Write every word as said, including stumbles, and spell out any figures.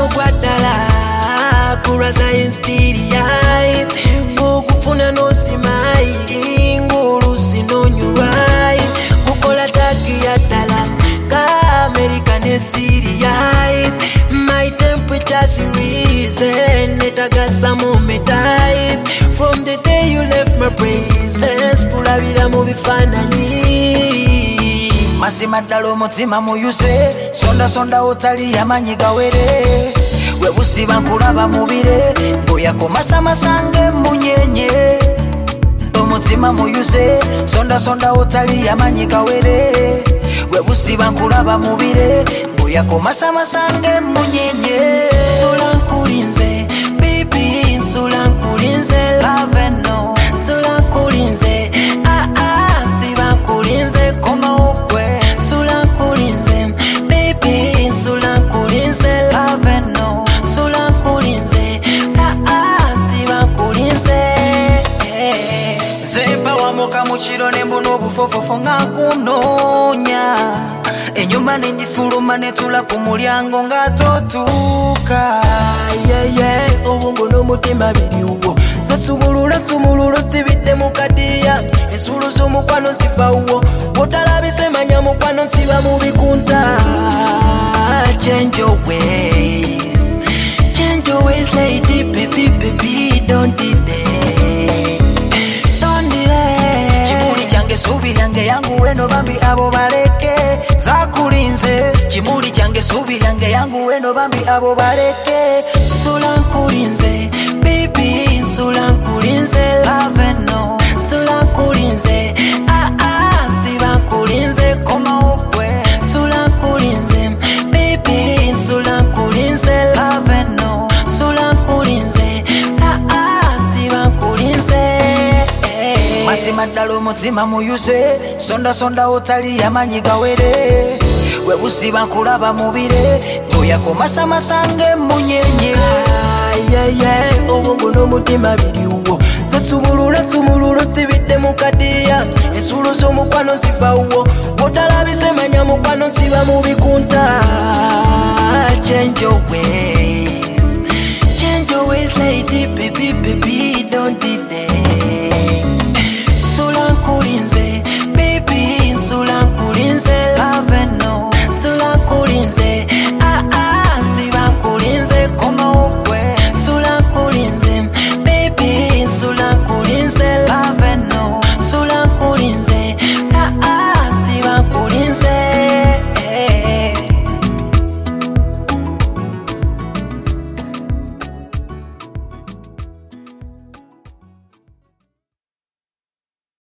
kugwadala kuraza instiri kukufuna nosimaili ngulusi nonyurai kukola taki ya dala ka American esiri my temperature's risen netagasa mumetai from the day you left my presence kulabira mu bifananyi masima ddala omutima muyuse sonda sonda otali yamanyi gawere webusiba nkulaba mubire mbuyakomasa masange munyenye omutima muyuse sonda sonda otali yamanyi gawere webusiba nkulaba mubire mbuyakomasa masange munyenye Sula nkulinze baby sula nkulinze love no sula nkulinze ah ah siba nkulinze koma okwe sula nkulinze baby sula nkulinze love no sula nkulinze ah ah siba nkulinze Zepa wamoka muchiro nembuno bufofofo ngakunonya enyuma nenjifuluma netula ku mulyango ngatotuka yeah yeah obungo n'omutima biriwo zasubulula tumululu tibidde mukadiya ensulu z'omukwano zivawo wotalabise manya mukwano nsiba mu bikunta change your ways change your ways lady baby baby don't delay don't delay chimuli change subi yange yangu weno bambi abo baleke zakulinze chimuli change subi yange yangu weno bambi abo baleke sula nkulinze baby sula nkulinze love no sula nkulinze ah ah siba nkulinze koma okwe sula nkulinze baby sula nkulinze love no sula nkulinze ah ah siba nkulinze masima ddala omutima muyuse sonda sonda otali yamanyi gawere webusiba nkulaba mubire mbuyakomasa masange munyenye yeah yeah obungo n'omutima biriwo zasubulula tumululu tibidde mukadiya ensulu z'omukwano zivawo wotalabise manya mukwano nsiba mu bikunta change your ways change your ways lady baby baby